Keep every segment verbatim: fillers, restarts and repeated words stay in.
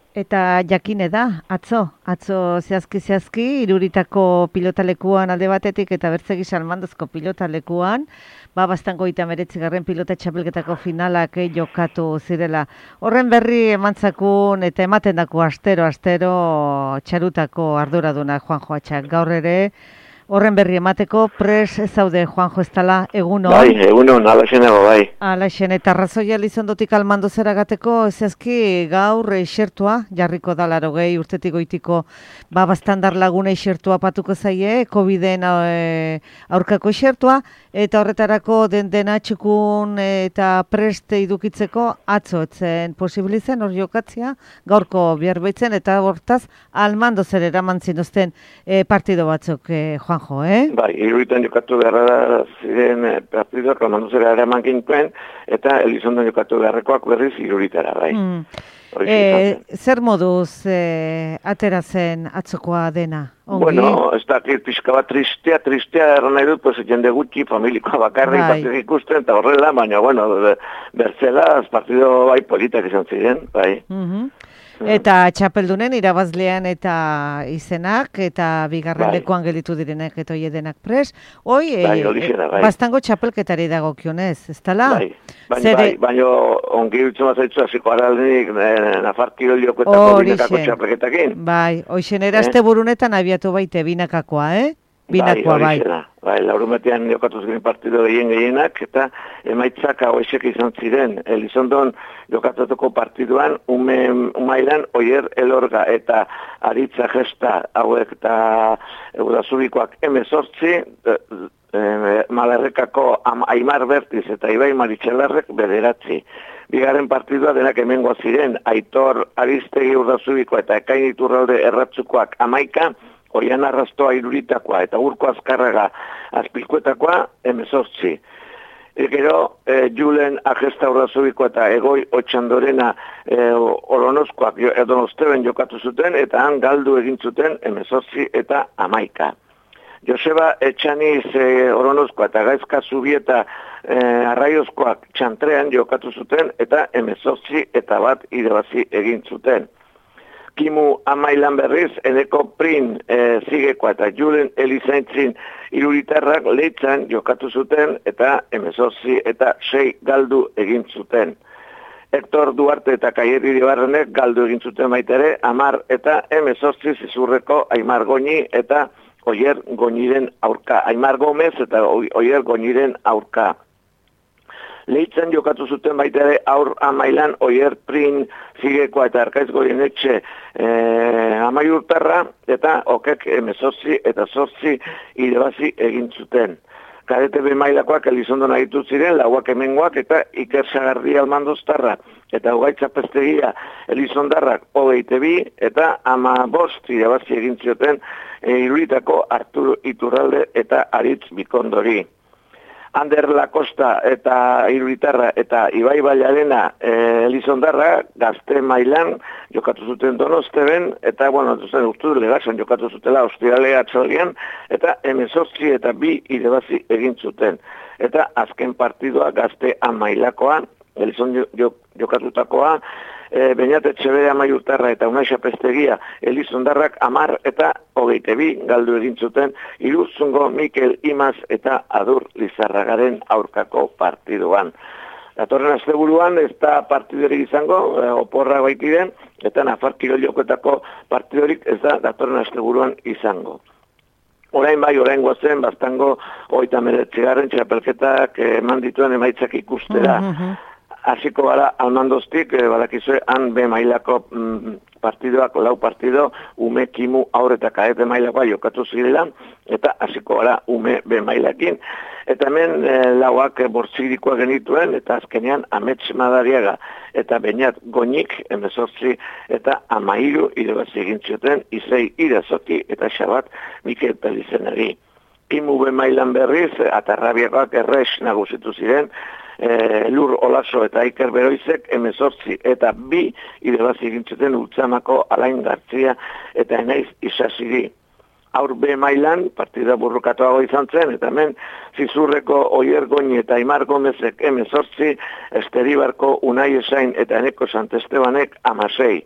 Eta jakine da, atzo, atzo zehazki-zehazki, iruritako pilotalekuan alde batetik eta bertzegi salmandozko pilotalekuan, ba, bastango eta meretzigarren pilota txapelketako finalak eh, jokatu zirela. Horren berri emantzakun eta ematen dako astero, astero txarutako arduraduna Juanjo Atxak. Gaur ere, horren berri emateko, pres zaude Juanjo ez dela, egunon? Bai, egunon, alaxenago, bai. Alaxen, eta razoia lizondotik almando zeragateko, ezazki gaur eixertua, jarriko da laro gehi urtetik goitiko, ba, bastandar laguna eixertua patuko zaie, COVID-en e, aurkako eixertua, eta horretarako den dena txukun eta preste idukitzeko atzo etzen posibilizen hor jokatzea, gaurko bihar baitzen, eta hortaz almando zer eraman zinuzten e, partido batzuk, e, Juanjo, eh? Bai, iruritan jokatu beharra ziren eh, partidoak almando zera eraman gintzen, eta Elizondon jokatu beharrekoak berriz iruritara, bai. Mm. E, zer moduz e, atera zen atzokoa dena? Ongi? Bueno, ez da, pixka bat tristea, tristea erran nahi dut, pues, jende gutxi, familikoa bakarrik bai. Partidik ikusten, eta horrela, baina, bueno, bertzela, partido bai politak izan ziren, bai. Mm-hmm. Eta txapeldunen irabazlean eta izenak, eta bigarren bai. Lekuan gelitu direnak eta hoi edenak pres. Hoi, bai, e, olixera, bai. Bastango txapelketari dagokionez, ez tala? Bai, baina, Zere... bai, baina ongi biltzen mazaitzu hasiko araldenik eh, Nafar Kirolioketako binakako txapelketakin. Bai, hoixen erazte eh? burunetan abiatu baite binakakoa, eh? Binakoa, bai. Bai, bai, laurumetean jokatuz ginen partido gehien gehienak, eta emaitzak hauexek izan ziren. Elizondon jokatatuko partiduan, ume, umailan, Oier Elorga eta Aritza Gesta hauek eta Udazubikoak emezortzi, e, e, Malerrekako Aimar Bertiz eta Ibai Maritxelarrek bederatzi. Bigarren partidua denak hemengoa ziren, Aitor Aristegi Udazubiko eta Ekain Iturralde Erratzukoak amaika, Oian Arrastoa iruritakoa eta Urko Azkarraga azpilkuetakoa emezortzi. Gero, e, Julen Agesta Urrazubiko eta Egoi Otxandorena e, Oronoskoak Edonosteben jokatu zuten eta han galdu egin zuten emezortzi eta amaika. Joseba Etxaniz e, Oronoskoa eta Gaizka Zubieta e, Arraiozkoak txantrean jokatu zuten eta emezortzi eta bat irabazi egin zuten. Kimu amailan berriz, Eneko Prin e, Zigekoa eta Julen Elizaintzin iruritarrak leitzan jokatu zuten eta emezortzi eta sei galdu egin zuten. Hector Duarte eta Kaieri Dibarrenek galdu egin zuten baitere, amar eta emezortzi zizurreko Aimar Goñi eta Oier Goñiren aurka. Aimar Gomez eta Oier Goñiren aurka. Leitzen jokatu zuten baita ere aur amailan Oier Prin Zigekoa eta Arkaiz Goienetxe e, amaiurtarra eta okek emezortzi eta zortzi irabazi egin zuten. Kadete be mailakoak Elizondon agitu ziren, lauak hemengoak eta Iker Sagarri Almandoztarra eta Ugaitza Pestegia Elizondarrak hogeite bi eta ama bost irabazi egin zioten e, iruritako Arturo Iturralde eta Aritz Bikondori. Ander Lakosta eta Iruritarra eta Ibai Bailarena e, Elizondarra gazte mailan jokatu zuten Donosteben eta, bueno, zuzen urtu legasan jokatu zutela Ostiale atzolian eta emezortzi eta bi irabazi egin zuten. Eta azken partidua gazte amailakoa, Elizon jokatutakoa, e, Beñat Etxebere amaiurtarra eta Unaixa Pestegia Elizondarrak amar eta hogeite bi galdu egin zuten Iruzungo Mikel Imaz eta Adur Lizarragaren aurkako partiduan. Datorren asteburuan ez da partidorik izango, e, oporra baitiren, eta Nafar Kirolioketako partidorik ez da datorren asteburuan izango. Orain bai, orain gozen, bastango hogeita hemeretzigarren txapelketak eman dituen emaitzak ikustera. Mm-hmm. Hasiko gara almandoztik, e, badakizue, han be mailako mm, partidoak, lau partido, ume kimu aur eta kadete mailakoa jokatu zirela, eta hasiko gara ume be mailakin. Eta hemen e, lauak e, bortzirikoa genituen, eta azkenean Amets Madariaga eta Beñat Goñik, emezortzi eta amairu irabazi egin zioten, Izei Irazoki eta Xabat Mikel Pelizenari. Kimu be mailan berriz, Atarrabiakoak errex nagusitu ziren, E, Lur Olaso eta Iker Beroizek emezortzi eta bi irabazi egin zuten Ultzamako Alain Gartzia eta Enaiz Isasiri. Aur be mailan partida burrukatuago izan zen, eta hemen Zizurreko Oier Goñi eta Aimar Gomezek emezortzi, Esteribarko Unai Esain eta Eneko Santestebanek amasei.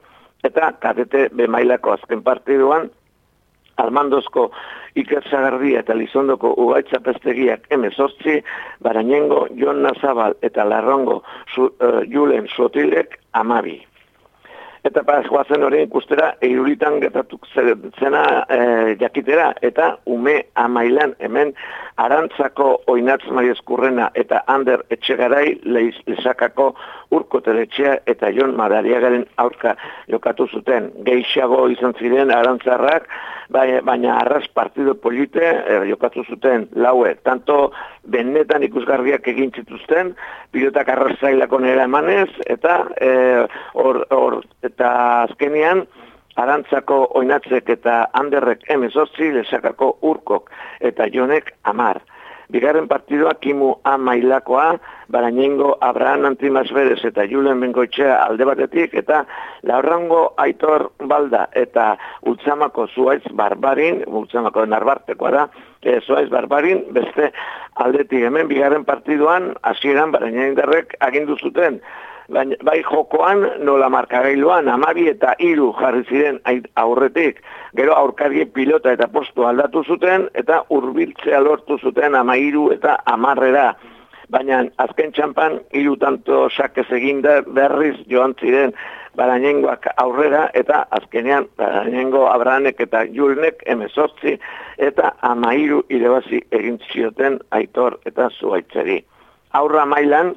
eta kadete B mailako azken partiduan, Almandozko Iker Sagardia eta Lizondoko Ugaitza Pestegiak emezortzi, Barañengo, Jon Nazabal eta Larrongo su, uh, Julen Sotilek amabi. Eta para joazen horien ikustera, eiruritan gertatuk zena e, jakitera, eta ume amailan hemen Arantzako Oinatz Maiezkurrena eta Ander Etxegarai leiz, lezakako Urko Teletxea eta Jon Madariagaren aurka jokatu zuten. Geixago izan ziren Arantzarrak, baina arras partido polite e, jokatu zuten laue. Tanto benetan ikusgarriak egin zituzten, pilotak arrazailako nera emanez, eta e, or, or, eta azkenean Arantzako Oinatzek eta Anderrek emezortzi, lezakako Urkok eta Jonek amar. Bigarren partidua Kimu A mailakoa, Barañengo Abraham Antimasberez eta Julen Bengoetxea alde batetik, eta Larrango Aitor Balda eta Ultzamako Zuaitz Barbarin, Ultzamako Narbartekoa da, e, Zuaitz Barbarin, beste aldetik hemen bigarren partiduan, hasieran Barañendarrek agindu zuten, Baina, bai jokoan nola markagailuan amabi eta hiru jarri ziren aurretik, gero aurkarie pilota eta postu aldatu zuten eta hurbiltzea lortu zuten amairu eta amarrera. Baina azken txampan hiru tanto sakez eginda berriz joan ziren Barañengoak aurrera eta azkenean Barañengo Abrahanek eta Julenek emezortzi eta amairu irabazi egin zioten Aitor eta Zuaitzeri. Aurra mailan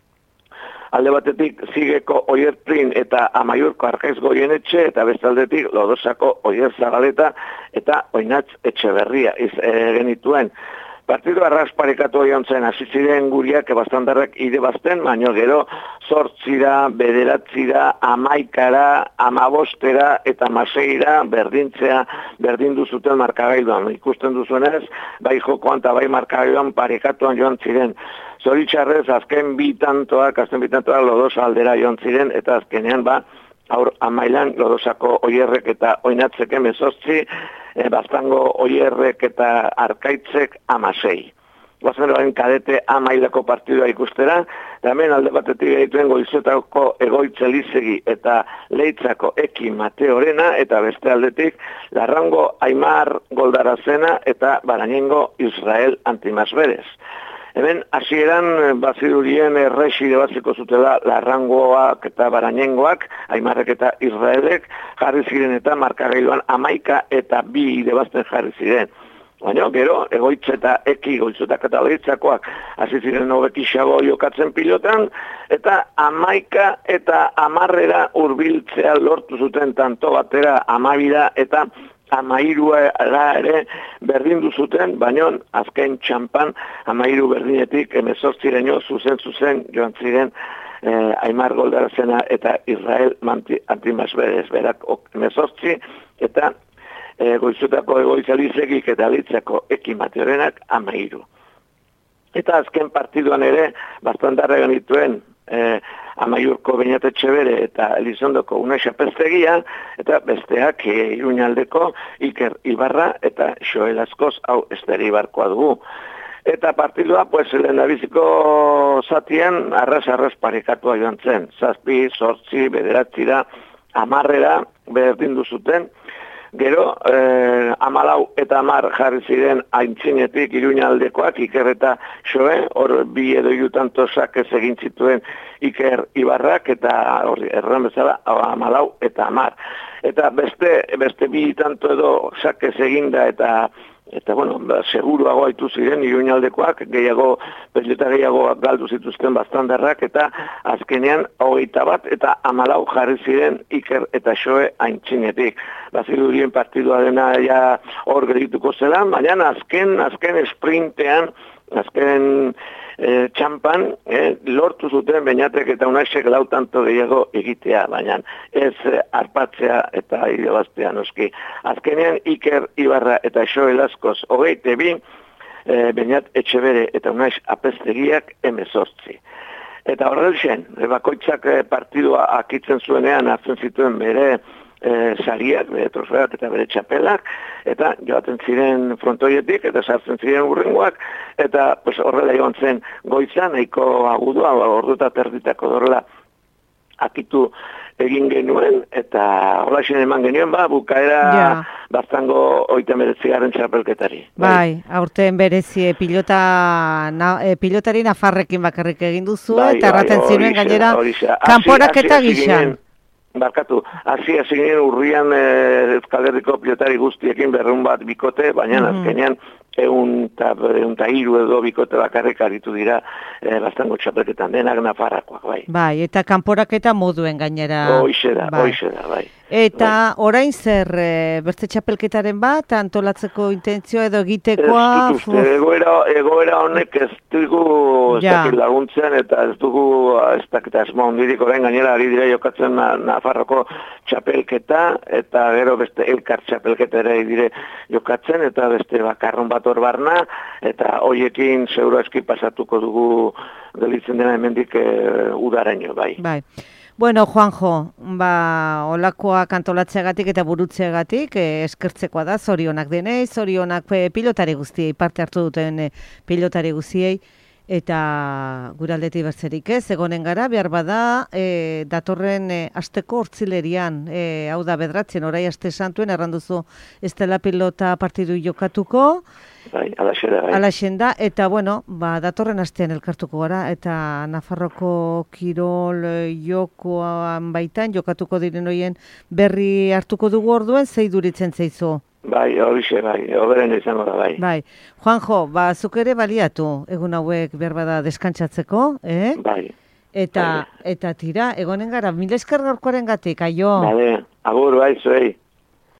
alde batetik Zigeko Oier Prin eta Amaiurko Arjaiz Goienetxe eta bestaldetik Lodosako Oier Zagaleta eta Oinatz Etxeberria iz, e, genituen. Partidu arras parekatu oian zen, hasi ziren guriak bastandarrak ide bazten, baino gero zortzira, bederatzira, amaikara, amabostera eta maseira berdintzea, berdindu zuten markagailuan. Ikusten duzuenez, bai jokoan eta bai markagailuan parekatuan joan ziren. Zoritxarrez, azken bi tantoak, azken bi tantoak Lodosa aldera joan ziren, eta azkenean ba, aur amailan Lodosako Oierrek eta Oinatzek emezortzi, e, Baztango Oierrek eta Arkaitzek amasei. Guazen kadete amailako partidua ikustera, eta hemen alde batetik egituen Goizuetako Egoitze Lizegi eta Leitzako Eki Mateorena, eta beste aldetik Larrango Aimar Goldarazena eta Barañengo Israel Antimasberez. Hemen hasieran bazirurien errexi debatzeko zutela Larrangoak eta Barañengoak, Aimarrek eta Israelek jarri ziren eta markagailuan amaika eta bi debazten jarri ziren. Baina, gero, Egoitze eta Eki, Goizuetak eta Leitzakoak hasi ziren hobekixago jokatzen pilotan, eta amaika eta amarrera hurbiltzea lortu zuten tanto batera amabira eta amairua ere berdindu zuten, baina azken txampan amairu berdinetik emezortzireño zuzen zuzen joan ziren eh, Aimar Goldarazena eta Israel Antimasberez berak emezortzi eta eh, Goizuetako Egoitza Lizegik eta Leitzako Eki Mateorenak amairu. Eta azken partiduan ere bastandarra genituen Eh, Amaiurko Beñatetxe bere eta Elizondoko Unexa Pestegia, eta besteak e, Iruñaldeko Iker Ibarra eta Xoel Askoz, hau Esteri Ibarkoa dugu. Eta partidua, pues, lehendabiziko zatian arras-arras parekatua joan zen. Zazpi, zortzi, bederatzira, amarrera berdindu zuten. Gero, eh, amalau eta amar jarri ziren aintzinetik Iruñaldekoak, Iker eta Xoe, hor bi edo jutanto sakez egin zituen Iker Ibarrak, eta hori erran bezala, amalau eta amar. Eta beste, beste bi tanto edo sakez eginda eta Eta, bueno, seguruago haitu ziren Iruñaldekoak, gehiago, pelota gehiago galdu zituzten bastandarrak, eta azkenean hogeita bat eta amalau jarri ziren Iker eta Xoe aintzinetik. Bazirudien partidua dena ja hor gerituko zela, baina azken, azken sprintean, azken e, txampan, e, lortu zuten Beñatek eta Unaxek lau tanto gehiago egitea, baina ez e, arpatzea eta irabaztea noski. Azkenean Iker Ibarra eta Xoel Askoz hogeite bi, e, Beñat Etxebere eta Unax Apestegiak emezortzi. Eta horrelxen, bakoitzak partidua akitzen zuenean hartzen zituen bere E, sariak, bere trofeak eta bere txapelak, eta joaten ziren frontoietik, eta sartzen ziren urrengoak, eta pues, horrela joan zen goitzan, nahiko agudua, ordu eta terditako horrela akitu egin genuen, eta holaxen eman genuen, ba, bukaera ja. Baztango oita meretzigarren txapelketari. Bai, bai aurten berezi pilota, na, e, pilotari nafarrekin bakarrik egin duzu, bai, eta erraten bai, ziren gainera kanporak eta gisa. Barkatu, hasi hasi ginen urrian e, Euskal Herriko pilotari guztiekin berrun bat bikote, baina mm-hmm. azkenean egun eta hiru edo bikote bakarrik aritu dira e, Baztango txapelketan, denak nafarrakoak, bai. Bai, eta kanporak eta moduen gainera. Hoixe da, bai. hoixe da, bai. Eta bai. Orain zer, e, bertze txapelketaren bat, antolatzeko intentzio edo egitekoa? Ez dut uste, egoera, egoera honek ez dugu ja. laguntzen, eta ez dugu ez dakita esmo ondirik, orain gainera ari dira jokatzen na, Nafarroko txapelketa, eta gero beste elkar txapelketa ere dire jokatzen, eta beste bakarron bat hor barna, eta hoiekin seguro eski pasatuko dugu gelitzen dena hemendik e, udaraino, bai. Bai. Bueno, Juanjo, ba, olakoak antolatzeagatik eta burutzeagatik eh, eskertzekoa da, zorionak denei, zorionak eh, pilotari guztiei, parte hartu duten eh, pilotari guztiei, eta guraldetik bertzerik ez, egonen gara, behar bada, eh, datorren eh, asteko hortzilerian, eh, hau da bedratzen, orai aste santuen, erranduzu ez dela pilota partidu jokatuko, Bai, alaxen da, bai. Alaxen da, eta bueno, ba, datorren astean elkartuko gara, eta Nafarroko kirol jokoan baitan, jokatuko diren hoien berri hartuko dugu orduen, zei duritzen zeizu? Bai, horixe, bai, oberen izango da, bai. Bai, Juanjo, ba, zuk ere baliatu, egun hauek behar bada deskantzatzeko, eh? Bai. Eta, bai. Eta tira, egonen gara, mila esker gaurkoaren gatik, aio. Bale, agur, bai, zuei.